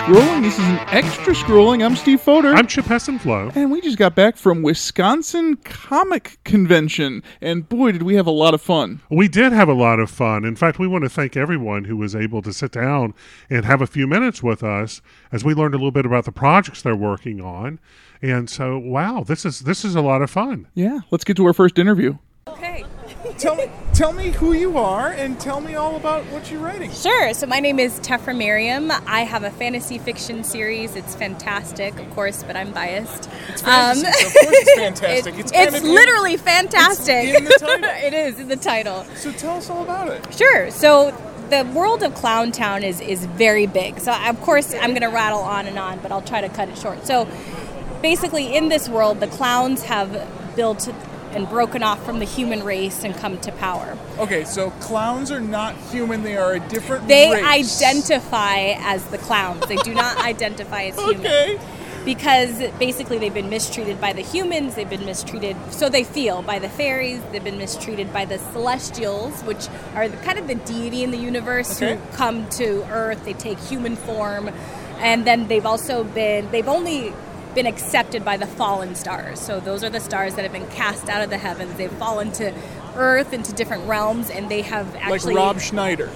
Scrolling. This is an extra scrolling. I'm Steve Fodor. I'm Chip Hessenflow. And we just got back from Wisconsin Comic Convention. And boy, did we have a lot of fun. We did have a lot of fun. In fact, we want to thank everyone who was able to sit down and have a few minutes with us as we learned a little bit about the projects they're working on. And so, wow, this is a lot of fun. Yeah, let's get to our first interview. Okay. Tell me who you are and tell me all about what you're writing. Sure. So my name is Tefra Miriam. I have a fantasy fiction series. It's fantastic, of course, but I'm biased. It's fantasy, so of course it's fantastic. It's literally fantastic. It's in the title. It is in the title. So tell us all about it. Sure. So the world of Clown Town is very big. So of course I'm going to rattle on and on, but I'll try to cut it short. So basically in this world, the clowns have built and broken off from the human race and come to power. Okay, so clowns are not human. They are a different They race. identify as the clowns. They do not identify as human. Okay. Because basically they've been mistreated by the humans, they've been mistreated, so they feel, by the fairies, they've been mistreated by the celestials, which are kind of the deity in the universe who come to Earth, they take human form, and then they've only been accepted by the fallen stars. So those are the stars that have been cast out of the heavens. They've fallen to Earth, into different realms, and they have actually... Like Rob Schneider.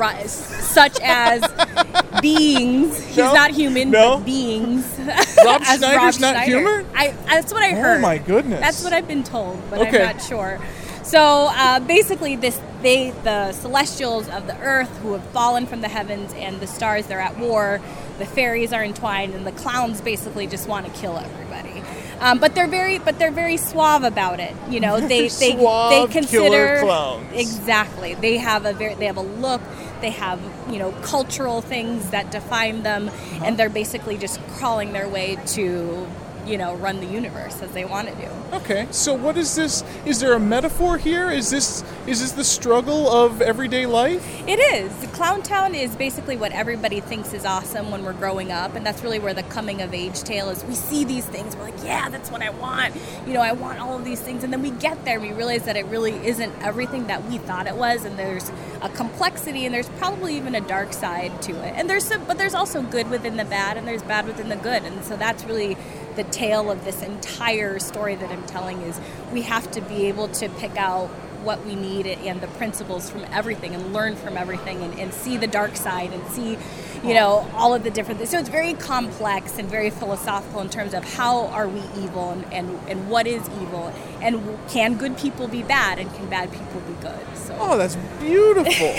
Such as beings. He's not human, but beings. Rob Schneider's not human? That's what I heard. Oh my goodness. That's what I've been told, but I'm not sure. So basically, the celestials of the earth who have fallen from the heavens and the stars, they're at war. The fairies are entwined, and the clowns basically just want to kill everybody. But they're very suave about it. You know, they consider killer clowns. Exactly. They have a look. They have, cultural things that define them, and they're basically just crawling their way to, run the universe as they want to do. Okay, so what is this? Is there a metaphor here? Is this the struggle of everyday life? It is. Clown Town is basically what everybody thinks is awesome when we're growing up, and that's really where the coming of age tale is. We see these things, we're like, yeah, that's what I want. I want all of these things, and then we get there and we realize that it really isn't everything that we thought it was, and there's a complexity, and there's probably even a dark side to it. And but there's also good within the bad, and there's bad within the good, and so that's really the tale of this entire story that I'm telling is we have to be able to pick out what we need and the principles from everything and learn from everything and see the dark side and see, all of the different things. So it's very complex and very philosophical in terms of how are we evil and what is evil and can good people be bad and can bad people be good. So. Oh, that's beautiful.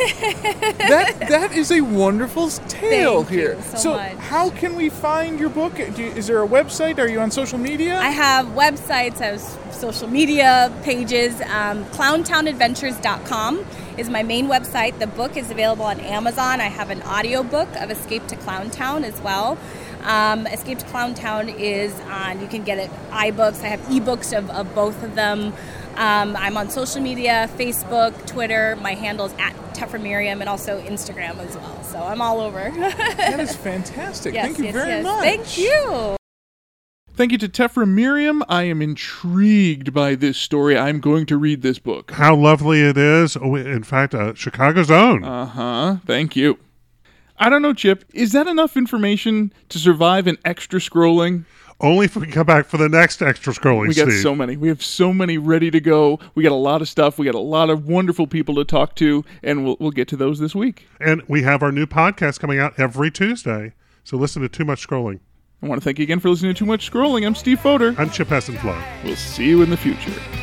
that is a wonderful tale here. Thank you so much. How can we find your book? Is there a website? Are you on social media? I have websites, I have social media pages. ClowntownAdventures.com is my main website. The book is available on Amazon. I have an audiobook of Escape to Clown Town as well. Escape to Clown Town is on, you can get it iBooks. I have ebooks of both of them. I'm on social media, Facebook, Twitter. My handle is @Tefra Miriam and also Instagram as well. So I'm all over. That is fantastic. Yes, Thank you very much. Thank you. Thank you to Tefra Miriam. I am intrigued by this story. I'm going to read this book. How lovely it is. Oh, in fact, Chicago's own. Thank you. I don't know, Chip. Is that enough information to survive an extra scrolling? Only if we come back for the next extra scrolling, Steve. We got so many. We have so many ready to go. We got a lot of stuff. We got a lot of wonderful people to talk to, and we'll get to those this week. And we have our new podcast coming out every Tuesday. So listen to Too Much Scrolling. I want to thank you again for listening to Too Much Scrolling. I'm Steve Fodor. I'm Chip Hessenflow. We'll see you in the future.